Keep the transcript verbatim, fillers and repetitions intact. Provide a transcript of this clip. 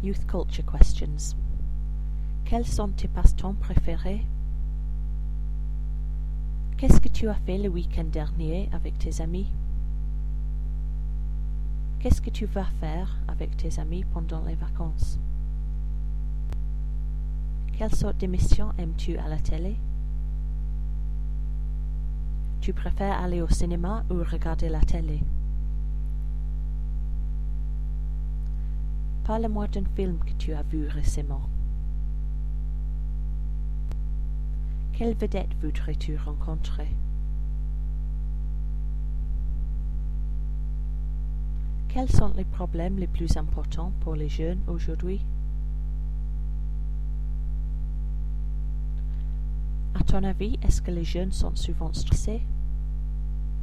Youth Culture Questions. Quels sont tes passe-temps préférés? Qu'est-ce que tu as fait le week-end dernier avec tes amis? Qu'est-ce que tu vas faire avec tes amis pendant les vacances? Quelle sorte d'émission aimes-tu à la télé? Tu préfères aller au cinéma ou regarder la télé? Parle-moi d'un film que tu as vu récemment. Quelle vedette voudrais-tu rencontrer? Quels sont les problèmes les plus importants pour les jeunes aujourd'hui? À ton avis, est-ce que les jeunes sont souvent stressés?